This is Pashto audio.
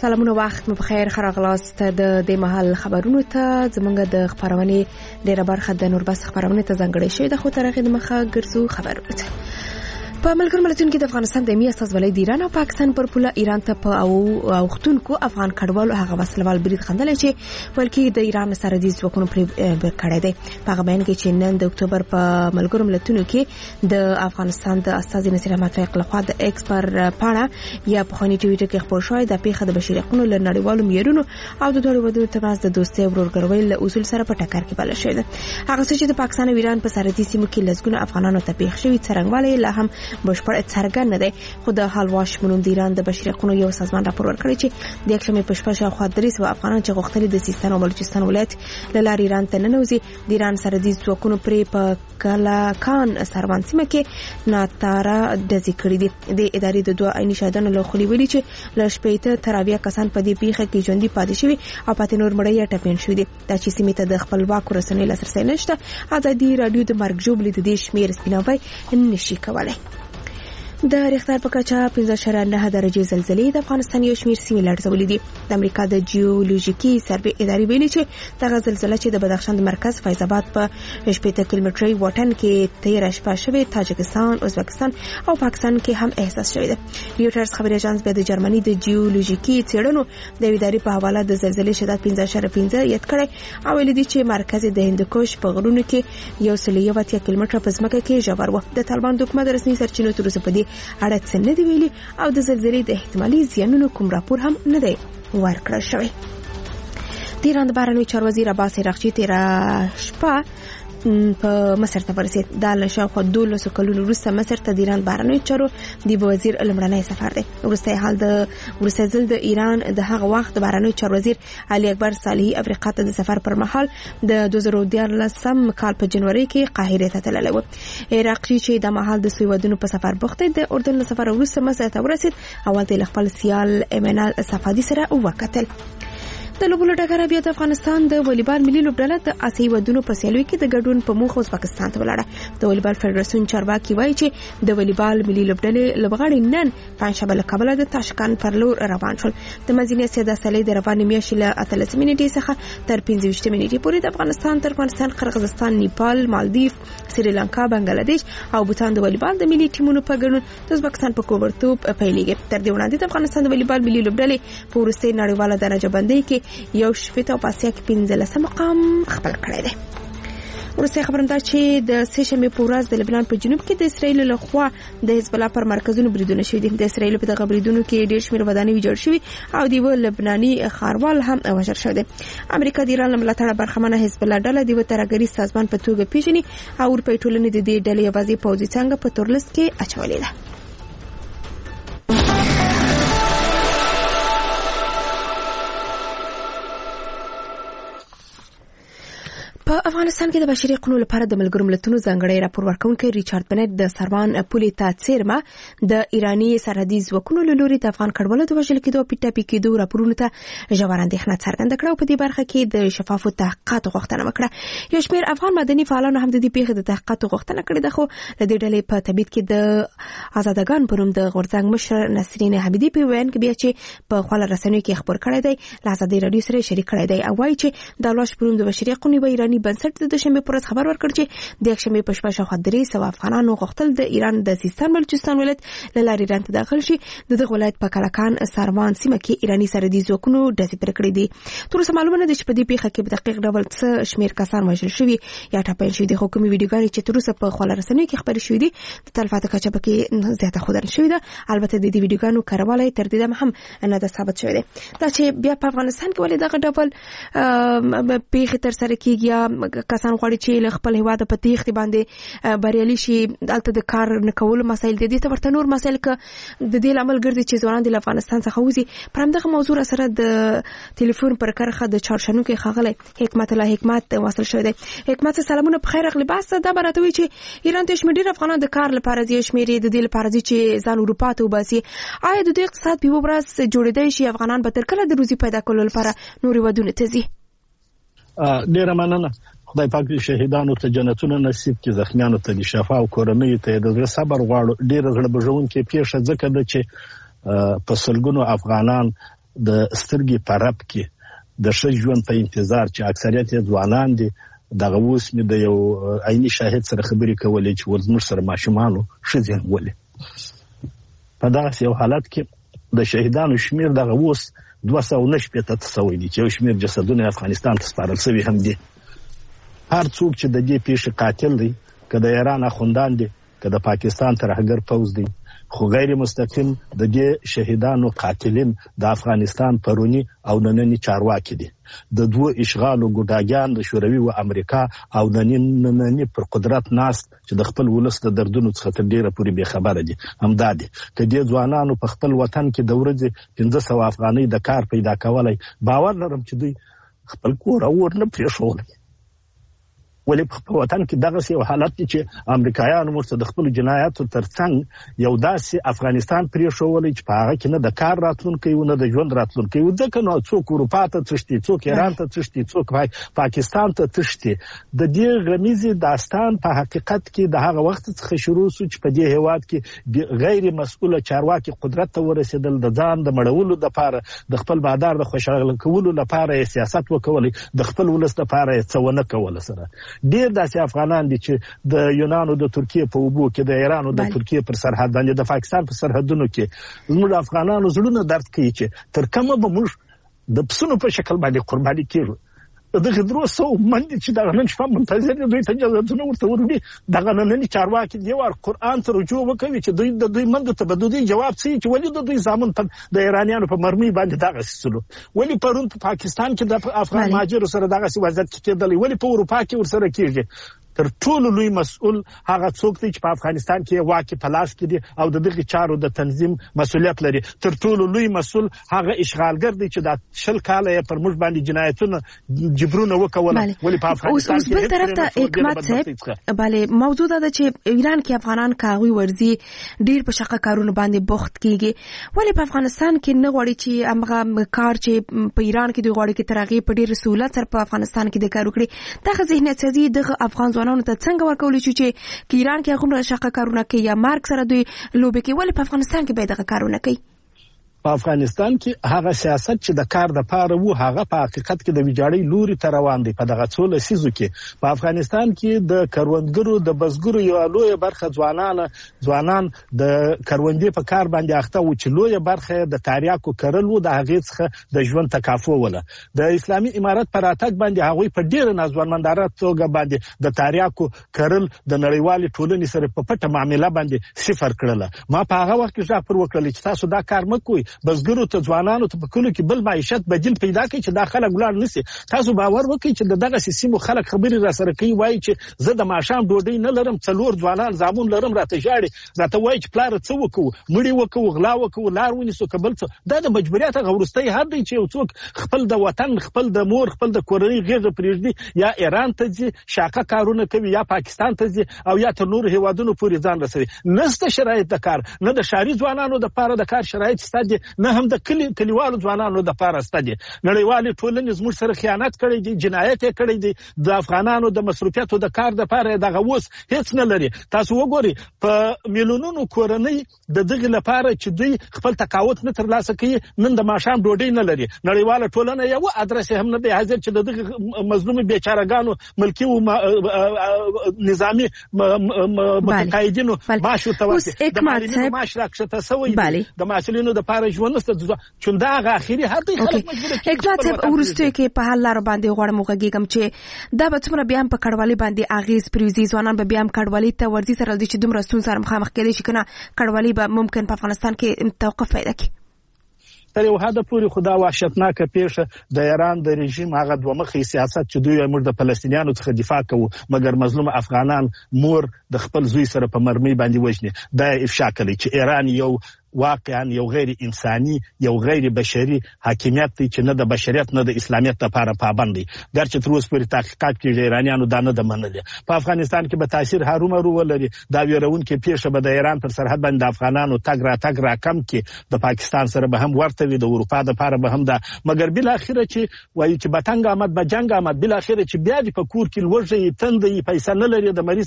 سلامونه وخت مو بخیر خراغلاست د مهال خبرونو ته زمونږ د خبرونه ډیره برخه د نوربس خبرونه ته ځانګړې شوې د خو ترغه د مخه ګرځو خبرونه په ملګر ملتونو کې د افغانستان د امنیت استازولۍ د ایران او پاکستان پر پوله ایران ته په اوختونکو افغان کډوالو هغه وسلوال برید خندل چې بلکې د ایران سره د ځواکونو پر کړه دی په بیان کې چې نن د اکتوبر په ملګر ملتونو کې د افغانستان د استاذ نصیر احمد فیق لخوا د ایکس پر پاڼه یا په خونی ټویټر کې خبر شوی د پیښه د بشري حقوقو لنړیوالو معیارونو او د دوه ودونو ترمنځ د دوستۍ او ورورګلوۍ له اصول سره په ټکر کې بلل شوی دی هغه چې د پاکستان او ایران په سرحدي سیمو کې لږونه افغانانو ته پیښ شوی څرنګوالی لا هم بشپړ څرګند نه دی خو د حال واش د ایران د بشري حقوقو یو سازمان راپور ورکړی چې د یکشنبه په شپه شاوخوا 300 افغانان چې غوښتل د سیستان او بلوچستان ولایت له لارې ایران ته ننوځي د ایران سره د ځواکونو پرې په کلاکان سروان سیمه کې ناتاره دزي کړی دي د ادارې د دوه عیني شهادانو له خولي ویلي چې ل شپېته تراویه کسان په دې پیښه کې ژوندۍ پاتې شوي او پاتې نور مړی ټپین شوي دي دا چې سیمه ته د خپلواک رسنۍ لاسرسي نشته ازادي رادیو د مرګ جوړ د دې شمیر سپیناوي نشي کولای د ریختار په کچا 15.9 درجه زلزلې د افغانستان یو شمیر سیمې لړزولې دي د امریکا د جیولوژیکي سروې ادارې ویلي چې دغه زلزلې چې د بدخشان د مرکز فیض آباد په 80 کیلومتري واټن کې 13 شپه شوه تاجکستان ازبکستان او پاکستان کې هم احساس شوی دی ریوټرز خبري اژانس به د جرمني د جیولوژیکي څېړنو د ادارې په حواله د زلزلې شدت 15.5 یاد کړی او ویلي دي چې مرکز د هندوکش په غرونو کې 180 کیلومتره په ځمکه کې ژور و د طالبان حکومت رسمي سرچینو تر اوسه په دې اړه څه نه دی ویلي او د زلزلې د احتمالي زیانونو کوم راپور هم نه دی ورکړل شوی د ایران د بهرنیو چارو وزیر عباس عراقچي تیره شپه په مصر ته ورسید د لشاخو 12 کلونو وروسته مصر ته د ایران بهرنیو چارو د وزیر لمړنۍ سفر دی وروسته ځل د ایران د هغه وخت د بهرنیو چارو وزیر علي اکبر صالحي افریقا ته د سفر پر مهال د 2014 کال په جنوري کې قاهره ته تللی و عراقي چې د مهال د سویدونو په سفر بوخته د اردن له سفر وروسته مصر ته ورسید اول د خپل سیال ایمنال صفادي سره وکتل د لوبولو ډګر بیا د افغانستان د والیبال ملي لوبډله د آسیایي ودونو په سیالیو کې د ګډون په موخه ازبکستان ته ولاړه د والیبال فدراسیون چارواکي وایي چې د والیبال ملي لوبډلې لوبغاړي نن پنځشنبه له کابل د تاشکند پر لور روان شول د منځنۍ اسیا د سیالۍ د روانې میاشتې له 13 منېټې څخه تر 15 منېټې پورې د افغانستان ترکمنستان قرغیزستان نیپال مالدیف سریلانکا بنگلاديش او بوتان د والیبال د ملي ټیمونو په ګډون د ازبکستان په کوبرتوب پیلېږي تر دې وړاندې د افغانستان د والیبال ملي لوبډلې په وروستۍ نړیواله درجه بندۍ کې یو شپږ او پاسیا کې 15 مقام خپل کړی دی ورسته خبرنده چې د سهشنبه په ورځ د لبنان په جنوب کې د اسرایل له خوا د حزب الله پر مرکزونو بریدونه شوي دي د اسرایل په دغه بریدونو کې ډېر شمېر ودانۍ ویجاړ شوي او د لبناني خاروال هم وژل شوی دی امریکا د ایران ملاتړ برخمنه حزب الله ډله د ترګری سازمان په توګه پیژني او اروپای ټولنې د دې ډلې یوازې پوځي څنګه په تورلست کې اچولې ده په افغانستان کې د بشري حقوقو لپاره د ملګرو ملتونو ځانګړی راپور ورکونکي ریچارډ بنټ د سروان پولې ته څیرمه د ایرانی سرحدي ځواکونو له لوري د افغان کډوالو د وژل کېدو او پیټاپي کېدو راپورونو ته ژور اندېښنه څرګنده کړه او په دې برخه کې د شفافو تحقیقاتو غوښتنه وکړه یو شمېر افغان مدني فعالانو هم د دې پیښې د تحقیقاتو غوښتنه کړې ده خو د دې ډلې په تبعید کې د آزادګان په نوم د غورځنګ مشر نسرین حمیدي په وینا کې بیا چې په خپل رسنیو کې خبر کړی دی له آزادي رادیو سره شریک کړی دی او وايي چې د لوش پروم د بشري حقوقو ایرانی بنسټ د دوشنبه پر ورځ خبر ورکړ چې د یکشنبه په شپه شاوخوا 300 افغانانو غوښتل د ایران د سیستان بلوچستان ولایت له لارې ایران ته داخل شي د ولایت په کلاکان سروان سیمه کې ایرانی سرحدي ځواکونو ډزې پر کړې دي تر اوسه معلومه نه ده چې په دې پیښه کې په دقیق ډول څه شمېر کسان وژل شوي یا ټاپل شوي دي حکومي ویډیوګانې چې تر اوسه په خپل رسنیو کې خبرې شوې دي د تلفات کچه پکې زیاته خودن شوې ده البته د دې ویډیوګانو کارواله تر دې هم نه ده ثابت شوی دی دا چې بیا په افغانستان کې ولې دغه ډول پیښه تر سره کیږي یا کسان غواړي چې له خپل هیواد په تیښت باندې بریالي شي دلته د کار نه کول مسایل د دې ته ورته نور مسایل ک د دې عمل ګرځي چې ځوانان د افغانستان څخه وځي پر همدغه موضوع سره د ټلیفون پر کرخه د چارشنو کې خغله حکمت الله حکمت واصل شوی دی حکمت سلامونه په خیر اغلی بس دا براتوي چې ایران ته شمیر افغانان د کار لپاره ځي شمیر د دې لپاره چې ځان اروپا ته وباسي آیا د دې اقتصاد په وبرس جوړېدای شي افغانان به تر کله د روزي پیدا کولو لپاره نور ودونه ته ځي ډیر مننه خدای پاک دې شهیدانو ته جنتونه نصیب کړي زخمیانو ته د شفا او کورنۍ ته د صبر غواړو ډیر غړ بجون کې پیښه ځکه د چې په سلګونو افغانان د سترګې په رپ کې د ښه ژوند په انتظار چې اکثریت یې ځوانان دي، دغه اوس مې د یو عیني شاهد سره خبرې کولې چې ورزموږ سره ماشومانو ښځې ولې په دغسې یو حالت کې د شهیدانو شمیر دغه اوس 290 سوی دي چې یو شمیر جسدونه افغانستان ته سپارل سوي هم دي. هر څوک چې د دې پیښې قاتل دی، که د ایران اخوندان دي، که د پاکستان ترهګر پوځ دی، خو غیر مستقیم د دې شهیدانو قاتلین د افغانستان پرونی او نننی چارواکي دي. د دوه اشغالو ګوډاګیان د شوروي او امریکا او نننی پر قدرت ناست چې د خپل ولس د دردونو څخه تر ډیره پورې بې خبره دي. همدا دي که دې ځوانانو په خپل وطن کې د ورځې 1500 افغانۍ د کار پیدا کولی، باور لرم چې دوی خپل کور او ور نه پرېښولی. ولې په وطن کې دغسې یو حالت دی چې امریکایانو موږ ته د خپلو جنایاتو ترڅنګ یو داسې افغانستان پرېښولی چې په هغه کې نه د کار راتلونکی و، نه د ژوند راتلونکی و. ځکه نو څوک اروپا ته تښتي، څوک ایران ته تښتي، څوک پاکستان ته تښتي. د دې غمیزې داستان په حقیقت کې د هغه وخت څخه شروع شو چې په دې هېواد کې غیر مسؤله چارواکي قدرت ته ورسېدل، د ځان د مړولو دپاره، د خپل بادار د خوشحاله کولو لپاره یې سیاست وکولی، د خپل ولس دپاره یې څه ونه کوله. سره ډیر داسې افغانان دي چې د یونانو د ترکیې په اوبو کې، د ایرانو د ترکیې پر سرحد باندې، د پاکستان په سرحدونو کې زموږ افغانانو زړونه درد کوي چې تر کومه به موږ د پسونو په شکل باندې قرباني کېږو. دغه 300 منډې چې دغه نن شپه منتظر دي دوی ته اجازتونه ورته ورکړي، دغه ننني چارواکي دې وار قرآن ته رجوع وکوي چې دوی د دوی منډو ته به د دوی جواب څه چې ولې د دوی زامن د ایرانیانو په مرمۍ باندې دغسې سلو، ولې پرون په پاکستان کې د افغان مهاجرو سره دغسې وضعیت کې کېدلی، ولې په اروپا کې ورسره کېږي. تر ټولو لوی مسؤل هغه څوک دی چې په افغانستان کې واکې په لاس کې دي او د دغه چارو د تنظیم مسؤلیت لري. تر ټولو لوی مسؤل هغه اشغالګر دی چې د 20 کاله یې پر موږ باندې جنایتونه جبرونه وکول. ولې په افغانستان کې اوس بل طرف ته حکمت صاحب بله موضوع ده چې ایران کې افغانان کاغوي ورزي ډیر په شقه کارونه باندې بوخت کیږي، ولې په افغانستان کې نه غواړي چې هغه کار چې په ایران کې دوی غواړي کې تر هغې په ډیر سهولت سره په افغانستان کې د کار وکړي. دغه ذهنیت سازي دغه افغان ځوانانو ته څنګه ورکولی شو چې ایران کې هغومره شقه کارونه کوي یا مرګ سره دوی لوبې کوي، ولې په افغانستان کې باید دغه کارونه کوي؟ په افغانستان کې هغه سیاست چې د کار دپاره وو هغه په حقیقت کې د ویجاړۍ لوري ته روان دی. په دغه څو لسیزو کې په افغانستان کې د کروندګرو د بزګرو یوه لویه برخه ځوانان د کروندې په کار باندې اخته وو چې لویه برخه د تریاکو کرل وو، د هغې څخه د ژوند تکافو وله. د اسلامي امارت په راتګ باندې هغوی په ډېره ناځوانمندانه توګه باندې د تریاکو کرل د نړیوالې ټولنې سره په پټه معامله باندې صفر کړله. ما په هغه وخت کې غږ پر وکړلی چې تاسو دا کار مه کوئ، بزګرو ته ځوانانو ته په کلو کې بل معیشت بدیل پیدا کړي چې دا خلک ولاړ نشي. تاسو باور وکړئ چې د دغسې سیمو خلک خبرې را سره کوي، وایي چې زه د ماښام ډوډۍ نه لرم، 4 ځوانان زامن لرم، راته ژاړي، راته وایي چې پلاره څه وکړو، مړي وکړو، غلا وکړو، لار ونیسو که بل څه. دا د مجبوریت هغه وروستی حد دی چې یو څوک خپل د وطن، خپل د مور، خپل د کورنۍ غېږه پرېږدي، یا ایران ته ځي شاقه کارونه کوي، یا پاکستان ته ځي او یا تر نورو هېوادونو پورې ځان رسوي. نشته شرایط د کار، نه د ښاري ځوانانو دپاره د کار شرایط شته دي، نه هم د کلیوالو ځوانانو دپاره شته دي. نړیوالې ټولنې زموږ سره خیانت کړی دی، جنایت یې کړی دی. د افغانانو د مصروفیتو د کار دپاره یې دغه اوس هېڅ نه لري. تاسو وګورئ په میلیونونو کورنۍ د دغې لپاره چې دوی خپل تقاوت نه ترلاسه کوي، نن د ماښام ډوډۍ نه لري. نړیواله ټولنه یو ادرس هم نه دی حاضر چې د دغه مظلومو بیچارهګانو ملکي او نظامي متقاعدینو معاش ورته ورکړي، د معلمینو معاش راکښته سوی دی، د محصلینو دپاره ژوند نشته، چون دا هغه اخري حد دی. حکمت صاحب وروستیو کې په حل لارو باندې غواړم وغږېږم چې دا به څومره بیا هم په کډوالۍ باندې اغېز پرېږدي، ځوانان به بیا هم کډوالۍ ته ورځي سره دی چې دومره ستونزو سره مخامخ کېدی شي که نه کډوالۍ به ممکن په افغانستان کې توقف پیدا کړي. تر یو حده پورې خو دا وحشتناکه پیښه د ایران د رژیم هغه دوه مخی سیاست چې دوی موږ د فلسطینیانو څخه دفاع کوو مګر مظلوم افغانان مور د خپل زوی سره په مرمۍ باندې وژني، دا افشا کوي چې ایران یو واقعا یو غیر انساني، یو غیر بشري حاکمیت دی چې نه د بشریت نه د اسلامیت لپاره پابند دی. ګرچې تر اوسه پورې تحقیقات کېږي ایرانیانو دا نه ده منلې. په افغانستان کې به تاثیر هرومرو ولري. دا ویرونکې پیښه به د ایران پر سرحد باندې د افغانانو تګ راکم کې د پاکستان سره به هم ورته وي، د اروپا دپاره به هم ده. مګر بالاخره چې وایي چې به تنګ آمد به جنګ آمد، بالاخره چې بیا دې په کور کې لوږه یې، تنده یې، پیسه نه لري، د مریض